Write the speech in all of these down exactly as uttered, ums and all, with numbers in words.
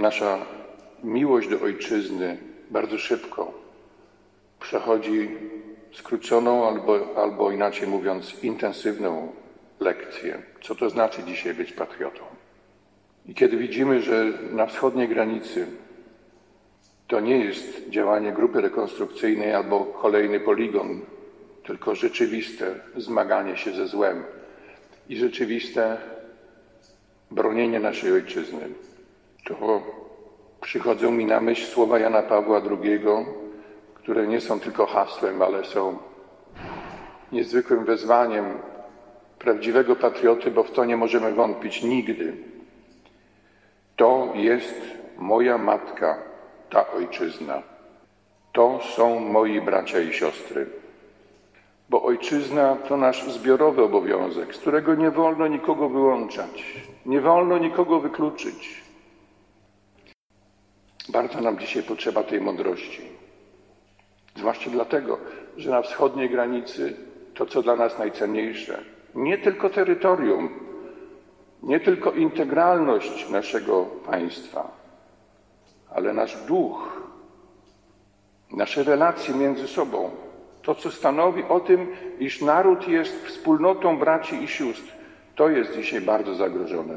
nasza miłość do ojczyzny bardzo szybko przechodzi skróconą albo, albo inaczej mówiąc intensywną lekcję, co to znaczy dzisiaj być patriotą. I kiedy widzimy, że na wschodniej granicy to nie jest działanie grupy rekonstrukcyjnej albo kolejny poligon, tylko rzeczywiste zmaganie się ze złem i rzeczywiste bronienie naszej ojczyzny, to przychodzą mi na myśl słowa Jana Pawła drugiego, które nie są tylko hasłem, ale są niezwykłym wezwaniem prawdziwego patrioty, bo w to nie możemy wątpić nigdy. To jest moja matka, ta ojczyzna. To są moi bracia i siostry. Bo ojczyzna to nasz zbiorowy obowiązek, z którego nie wolno nikogo wyłączać, nie wolno nikogo wykluczyć. Bardzo nam dzisiaj potrzeba tej mądrości. Zwłaszcza dlatego, że na wschodniej granicy to, co dla nas najcenniejsze, nie tylko terytorium, nie tylko integralność naszego państwa, ale nasz duch, nasze relacje między sobą, to, co stanowi o tym, iż naród jest wspólnotą braci i sióstr, to jest dzisiaj bardzo zagrożone.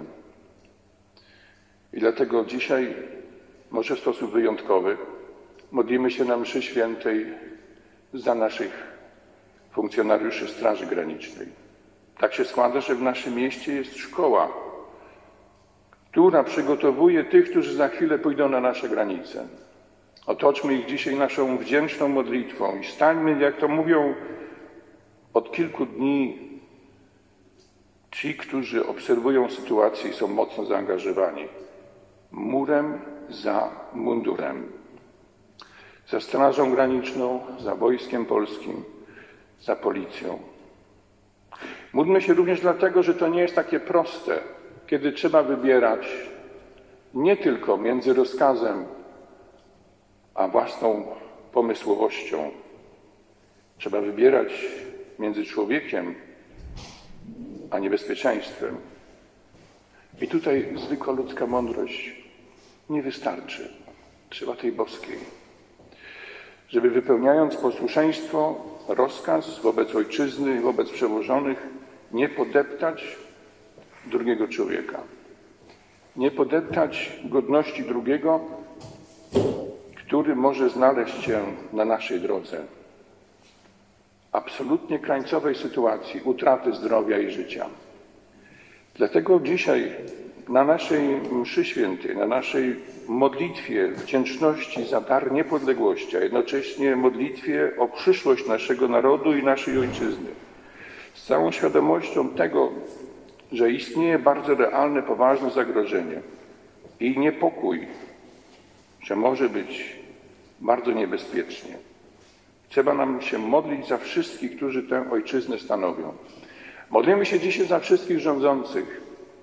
I dlatego dzisiaj, może w sposób wyjątkowy, modlimy się na mszy świętej za naszych funkcjonariuszy Straży Granicznej. Tak się składa, że w naszym mieście jest szkoła, która przygotowuje tych, którzy za chwilę pójdą na nasze granice. Otoczmy ich dzisiaj naszą wdzięczną modlitwą i stańmy, jak to mówią od kilku dni ci, którzy obserwują sytuację i są mocno zaangażowani, murem za mundurem. Za Strażą Graniczną, za Wojskiem Polskim, za Policją. Módlmy się również dlatego, że to nie jest takie proste, kiedy trzeba wybierać nie tylko między rozkazem a własną pomysłowością. Trzeba wybierać między człowiekiem a niebezpieczeństwem. I tutaj zwykła ludzka mądrość nie wystarczy. Trzeba tej boskiej. Żeby wypełniając posłuszeństwo, rozkaz wobec ojczyzny, wobec przełożonych, nie podeptać drugiego człowieka. Nie podeptać godności drugiego, który może znaleźć się na naszej drodze. Absolutnie krańcowej sytuacji, utraty zdrowia i życia. Dlatego dzisiaj na naszej mszy świętej, na naszej modlitwie wdzięczności za dar niepodległości, a jednocześnie modlitwie o przyszłość naszego narodu i naszej ojczyzny, z całą świadomością tego, że istnieje bardzo realne, poważne zagrożenie i niepokój, że może być bardzo niebezpiecznie. Trzeba nam się modlić za wszystkich, którzy tę ojczyznę stanowią. Modlimy się dzisiaj za wszystkich rządzących,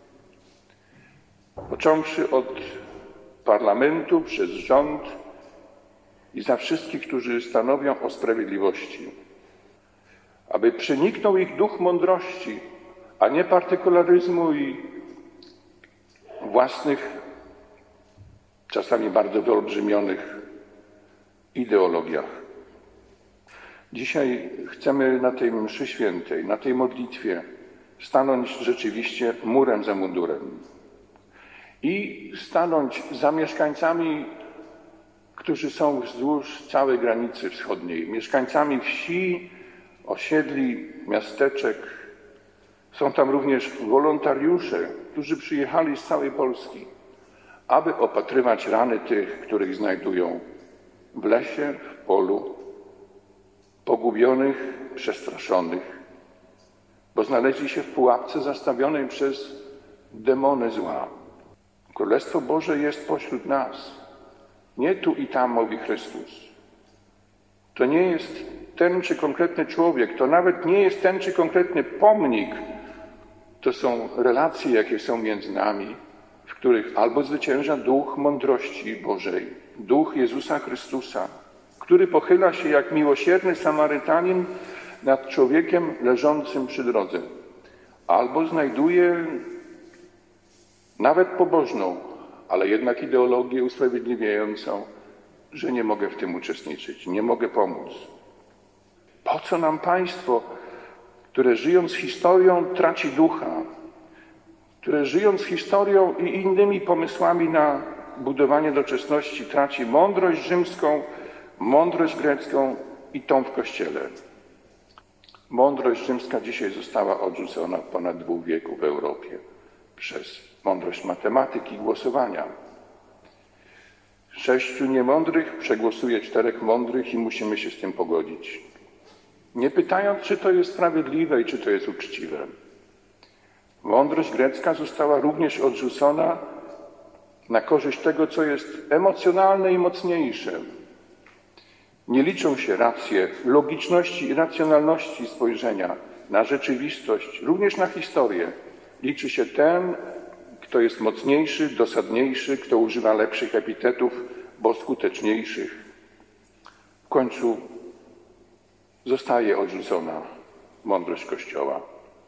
począwszy od parlamentu, przez rząd i za wszystkich, którzy stanowią o sprawiedliwości. Aby przeniknął ich duch mądrości, a nie partykularyzmu i własnych, czasami bardzo wyolbrzymionych ideologiach. Dzisiaj chcemy na tej mszy świętej, na tej modlitwie stanąć rzeczywiście murem za mundurem i stanąć za mieszkańcami, którzy są wzdłuż całej granicy wschodniej, mieszkańcami wsi, osiedli, miasteczek. Są tam również wolontariusze, którzy przyjechali z całej Polski, aby opatrywać rany tych, których znajdują w lesie, w polu, pogubionych, przestraszonych, bo znaleźli się w pułapce zastawionej przez demony zła. Królestwo Boże jest pośród nas. Nie tu i tam, mówi Chrystus. To nie jest ten czy konkretny człowiek, to nawet nie jest ten czy konkretny pomnik. To są relacje, jakie są między nami, w których albo zwycięża duch mądrości Bożej, duch Jezusa Chrystusa, który pochyla się jak miłosierny Samarytanin nad człowiekiem leżącym przy drodze, albo znajduje nawet pobożną, ale jednak ideologię usprawiedliwiającą, że nie mogę w tym uczestniczyć, nie mogę pomóc. Po co nam państwo, które żyjąc historią traci ducha, które żyjąc historią i innymi pomysłami na budowanie doczesności traci mądrość rzymską, mądrość grecką i tą w Kościele. Mądrość rzymska dzisiaj została odrzucona od ponad dwóch wieków w Europie przez mądrość matematyki i głosowania. Sześciu niemądrych przegłosuje czterech mądrych i musimy się z tym pogodzić. Nie pytając, czy to jest sprawiedliwe i czy to jest uczciwe. Mądrość grecka została również odrzucona na korzyść tego, co jest emocjonalne i mocniejsze. Nie liczą się racje logiczności i racjonalności spojrzenia na rzeczywistość, również na historię. Liczy się ten, kto jest mocniejszy, dosadniejszy, kto używa lepszych epitetów, bo skuteczniejszych. W końcu zostaje odrzucona mądrość Kościoła.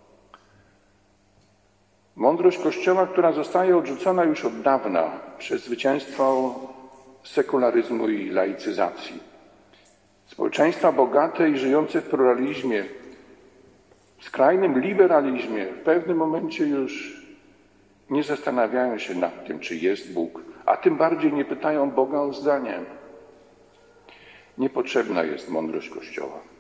Mądrość Kościoła, która zostaje odrzucona już od dawna przez zwycięstwo sekularyzmu i laicyzacji. Społeczeństwa bogate i żyjące w pluralizmie, w skrajnym liberalizmie w pewnym momencie już nie zastanawiają się nad tym, czy jest Bóg, a tym bardziej nie pytają Boga o zdanie. Niepotrzebna jest mądrość Kościoła.